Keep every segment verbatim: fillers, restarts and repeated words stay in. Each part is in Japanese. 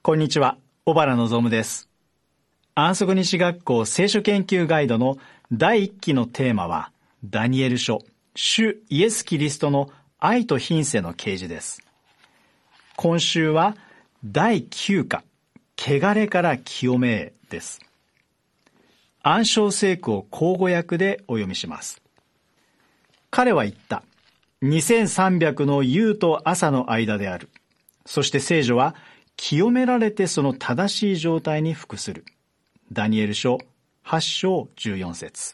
こんにちは、小原望です。安息日学校聖書研究ガイドのだいいっきのテーマは、ダニエル書、主イエス・キリストの愛と品性の啓示です。今週はだいきゅうか、汚れから清めへです。暗唱聖句を口語訳でお読みします。彼は言った。にせんさんびゃくの夕と朝の間である。そして聖女は清められてその正しい状態に服する。ダニエル書はち章じゅうよん節。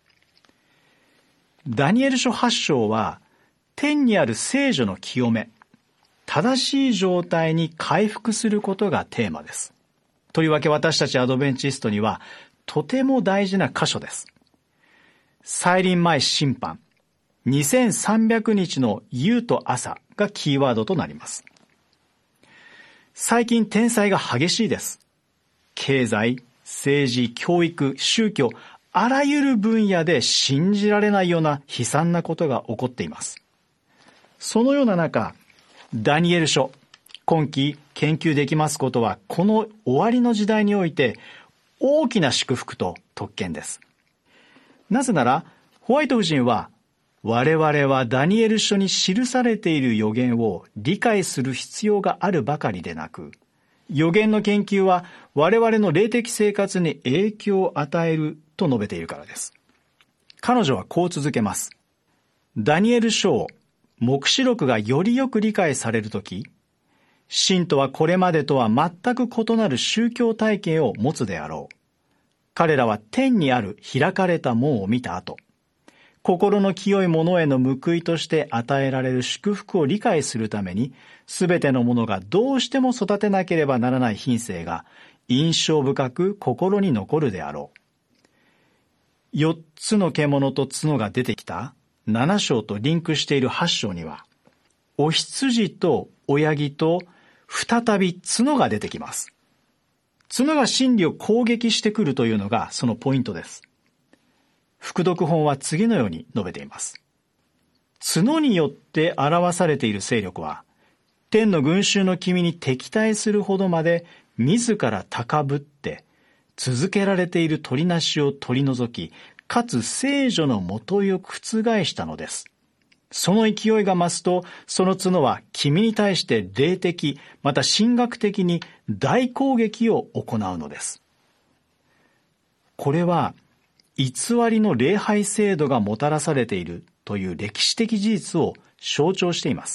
ダニエル書はち章は天にある聖女の清め、正しい状態に回復することがテーマです。とりわけ私たちアドベンチストにはとても大事な箇所です。再臨前審判、にせんさんびゃくにちの夕と朝がキーワードとなります。最近天災が激しいです。経済、政治、教育、宗教、あらゆる分野で信じられないような悲惨なことが起こっています。そのような中、ダニエル書、今期研究できますことは、この終わりの時代において大きな祝福と特権です。なぜなら、ホワイト夫人は、我々はダニエル書に記されている予言を理解する必要があるばかりでなく、予言の研究は我々の霊的生活に影響を与えると述べているからです。彼女はこう続けます。ダニエル書を黙示録がよりよく理解されるとき、信徒はこれまでとは全く異なる宗教体験を持つであろう。彼らは天にある開かれた門を見た後、心の清いものへの報いとして与えられる祝福を理解するために、すべてのものがどうしても育てなければならない品性が印象深く心に残るであろう。四つの獣と角が出てきた七章とリンクしている八章には、お羊と親木と再び角が出てきます。角が真理を攻撃してくるというのがそのポイントです。副読本は次のように述べています。角によって表されている勢力は、天の群衆の君に敵対するほどまで自ら高ぶって、続けられている取りなしを取り除き、かつ聖女のもといを覆したのです。その勢いが増すと、その角は君に対して霊的、また神学的に大攻撃を行うのです。これは、偽りの礼拝制度がもたらされているという歴史的事実を象徴しています。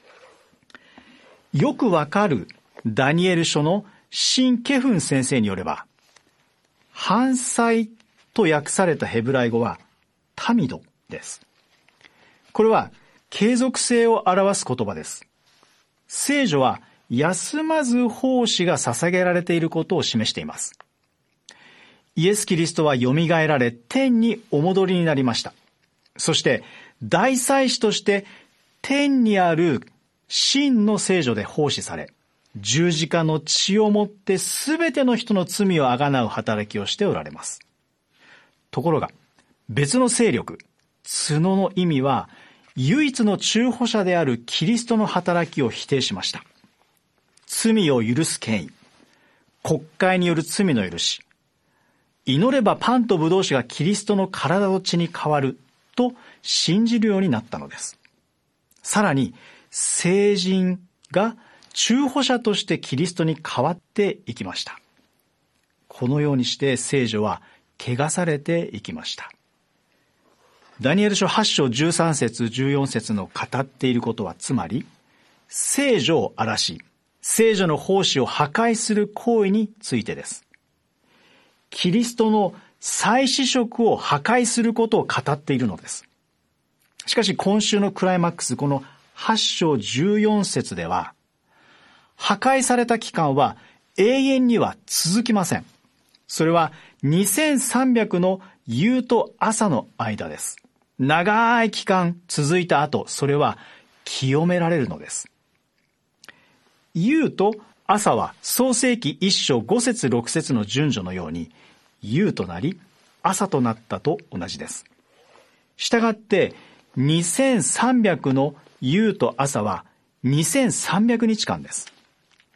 よくわかるダニエル書のシン・ケフン先生によれば、反祭と訳されたヘブライ語はタミドです。これは継続性を表す言葉です。聖女は休まず奉仕が捧げられていることを示しています。イエス・キリストはよみがえられ天にお戻りになりました。そして大祭司として天にある真の聖女で奉仕され、十字架の血をもってすべての人の罪をあがなう働きをしておられます。ところが別の勢力、角の意味は唯一の中保者であるキリストの働きを否定しました。罪を許す権威、国会による罪の許し、祈ればパンとブドウ酒がキリストの体の血に変わると信じるようになったのです。さらに、聖人が中保者としてキリストに変わっていきました。このようにして聖女は汚されていきました。ダニエル書はち章じゅうさん節じゅうよん節の語っていることは、つまり、聖女を荒らし、聖女の奉仕を破壊する行為についてです。キリストの祭司職を破壊することを語っているのです。しかし今週のクライマックス、このはち章じゅうよん節では、破壊された期間は永遠には続きません。それはにせんさんびゃくの夕と朝の間です。長い期間続いた後、それは清められるのです。夕と朝は創世記いっ章ご節ろく節の順序のように、夕となり朝となったと同じです。したがってにせんさんびゃくの夕と朝はにせんさんびゃくにちかんです。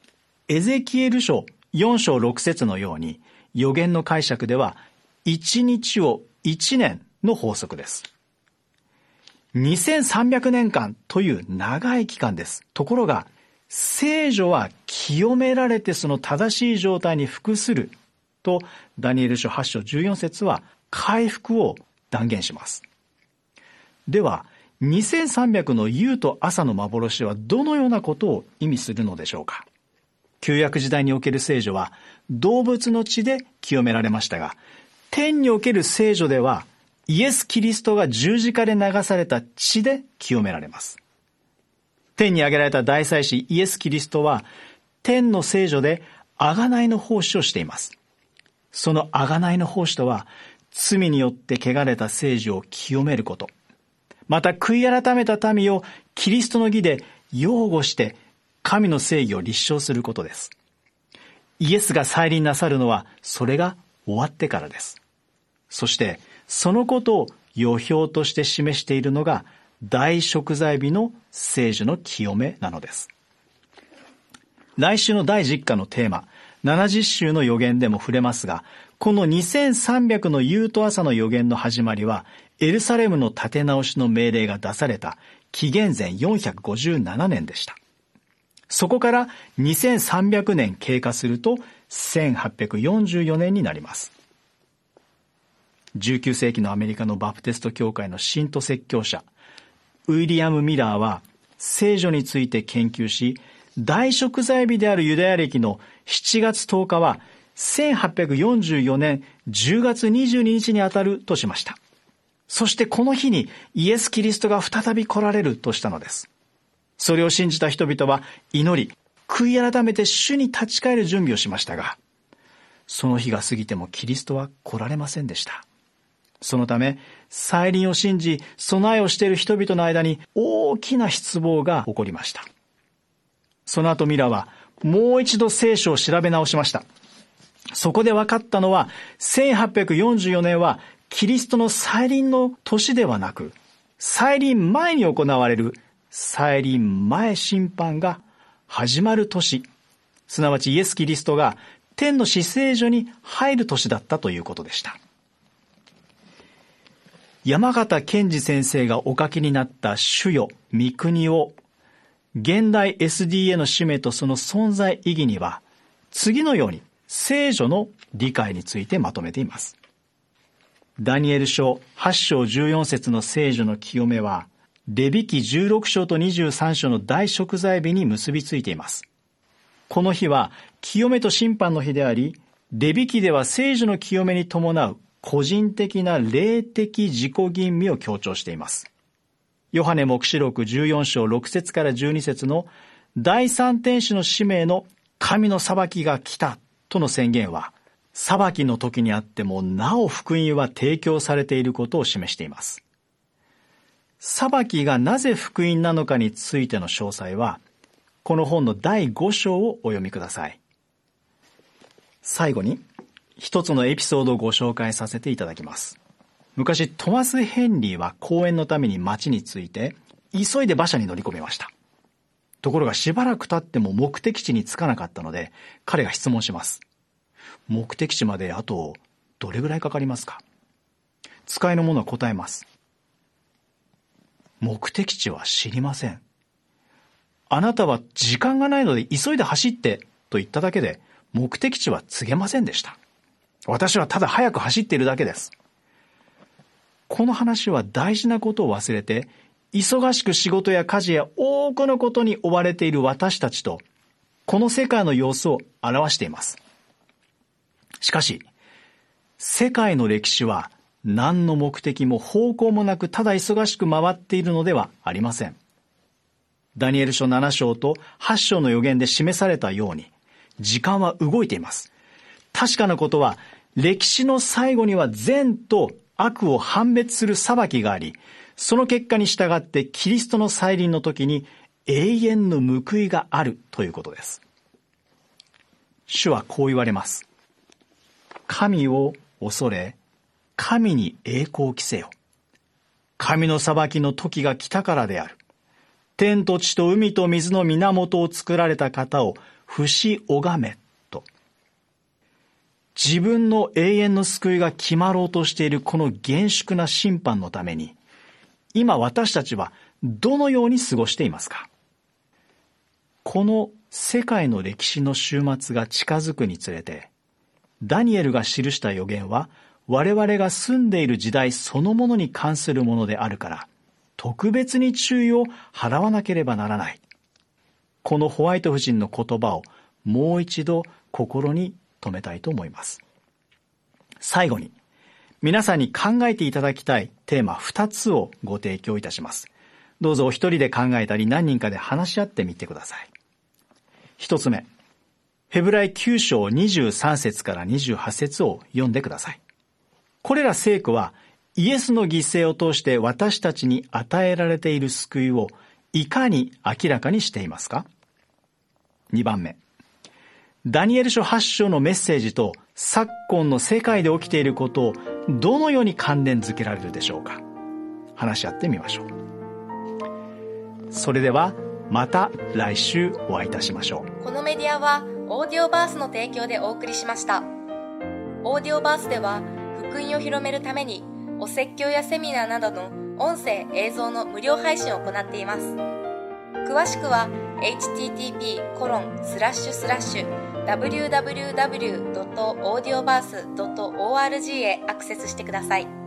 エゼキエル書よん章ろく節のように、預言の解釈では、一日を一年の法則です。にせんさんびゃくねんかんという長い期間です。ところが、聖女は清められてその正しい状態に服すると、ダニエル書はち章じゅうよん節は回復を断言します。では、にせんさんびゃくの夕と朝の幻はどのようなことを意味するのでしょうか。旧約時代における聖女は動物の血で清められましたが、天における聖女ではイエス・キリストが十字架で流された血で清められます。天に上げられた大祭司イエス・キリストは天の聖女で贖いの奉仕をしています。その贖いの奉仕とは、罪によって汚れた聖女を清めること、また悔い改めた民をキリストの義で擁護して神の正義を立証することです。イエスが再臨なさるのはそれが終わってからです。そしてそのことを予表として示しているのが大贖罪日の聖女の清めなのです。来週のだいじゅっ課のテーマ、ななじゅっ週の預言でも触れますが、このにせんさんびゃくの夕と朝の預言の始まりは、エルサレムの建て直しの命令が出された紀元前よんひゃくごじゅうななねんでした。そこからにせんさんびゃくねん経過するとせんはっぴゃくよんじゅうよねんになります。じゅうきゅう世紀のアメリカのバプテスト教会の信徒説教者、ウィリアム・ミラーは聖女について研究し、大贖罪日であるユダヤ暦のしちがつとおかはせんはっぴゃくよんじゅうよねんじゅうがつにじゅうににちにあたるとしました。そしてこの日にイエス・キリストが再び来られるとしたのです。それを信じた人々は祈り、悔い改めて主に立ち返る準備をしましたが、その日が過ぎてもキリストは来られませんでした。そのため、再臨を信じ、備えをしている人々の間に大きな失望が起こりました。その後ミラーはもう一度聖書を調べ直しました。そこで分かったのは、せんはっぴゃくよんじゅうよねんはキリストの再臨の年ではなく、再臨前に行われる再臨前審判が始まる年、すなわちイエス・キリストが天の至聖所に入る年だったということでした。山形健二先生がお書きになった主よ、御国を現代 エスディーエー の使命とその存在意義には、次のように聖女の理解についてまとめています。ダニエル書はち章じゅうよん節の聖女の清めは、レビ記じゅうろく章とにじゅうさん章の大贖罪日に結びついています。この日は清めと審判の日であり、レビ記では聖女の清めに伴う個人的な霊的自己吟味を強調しています。ヨハネ黙示録じゅうよん章ろく節からじゅうに節の第三天使の使命の神の裁きが来たとの宣言は、裁きの時にあってもなお福音は提供されていることを示しています。裁きがなぜ福音なのかについての詳細は、この本のだいご章をお読みください。最後に、一つのエピソードをご紹介させていただきます。昔、トマス・ヘンリーは講演のために町に着いて、急いで馬車に乗り込みました。ところがしばらく経っても目的地に着かなかったので、彼が質問します。目的地まであとどれぐらいかかりますか？使いの者は答えます。目的地は知りません。あなたは時間がないので急いで走ってと言っただけで、目的地は告げませんでした。私はただ早く走っているだけです。この話は大事なことを忘れて、忙しく仕事や家事や多くのことに追われている私たちと、この世界の様子を表しています。しかし、世界の歴史は何の目的も方向もなくただ忙しく回っているのではありません。ダニエル書なな章とはち章の預言で示されたように、時間は動いています。確かなことは、歴史の最後には善と悪を判別する裁きがあり、その結果に従ってキリストの再臨の時に永遠の報いがあるということです。主はこう言われます。神を恐れ、神に栄光を着せよ。神の裁きの時が来たからである。 天と地と海と水の源を作られた方を不死拝めと。自分の永遠の救いが決まろうとしているこの厳粛な審判のために、今私たちはどのように過ごしていますか？この世界の歴史の終末が近づくにつれて、ダニエルが記した預言は我々が住んでいる時代そのものに関するものであるから、特別に注意を払わなければならない。このホワイト夫人の言葉をもう一度心に留めたいと思います。最後に、皆さんに考えていただきたいテーマふたつをご提供いたします。どうぞお一人で考えたり何人かで話し合ってみてください。一つ目、ヘブライきゅう章にじゅうさん節からにじゅうはち節を読んでください。これら聖句はイエスの犠牲を通して私たちに与えられている救いをいかに明らかにしていますか？にばんめ、ダニエル書はち章のメッセージと昨今の世界で起きていることをどのように関連づけられるでしょうか？話し合ってみましょう。それではまた来週お会いいたしましょう。 このメディアはオーディオバースの提供でお送りしました。オーディオバースでは福音を広めるためにお説教やセミナーなどの音声映像の無料配信を行っています。詳しくは エイチティーティーピーコロンスラッシュスラッシュダブリューダブリューダブリュードットオーディオバースドットオーアールジー へアクセスしてください。